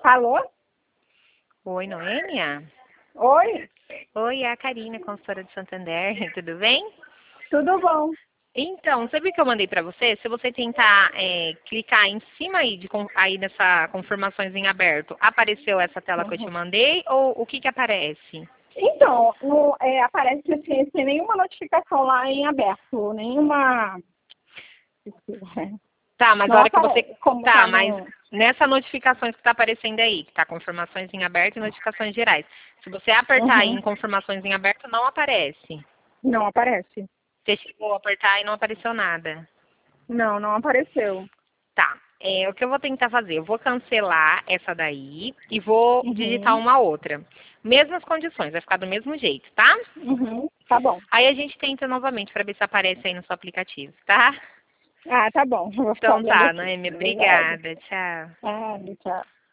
Alô? Oi, Noêmia? Oi? Oi, é a Karina, consultora de Santander. Tudo bem? Tudo bom? Então, sabe o que eu mandei para você? Se você tentar clicar em cima aí, aí nessa confirmações em aberto, apareceu essa tela que eu te Uhum. mandei ou o que que aparece? Então, aparece assim, sem nenhuma notificação lá em aberto, nenhuma. Tá, mas a Não hora que você... aparece como Tá, tá mas no. nessa notificações que está aparecendo aí, que tá confirmações em aberto e notificações gerais. Se você apertar aí Uhum. em confirmações em aberto, não aparece. Não aparece. Você chegou a apertar e não apareceu nada. Não, não apareceu. Tá. O que eu vou tentar fazer? Eu vou cancelar essa daí e vou digitar Uhum. uma outra. Mesmas condições, vai ficar do mesmo jeito, tá? Uhum. Tá bom. Aí a gente tenta novamente para ver se aparece aí no seu aplicativo, tá? Ah, tá bom. Eu vou ficar Então olhando tá, aqui. Noemi, Obrigada. obrigada. Tchau. Ah, tchau.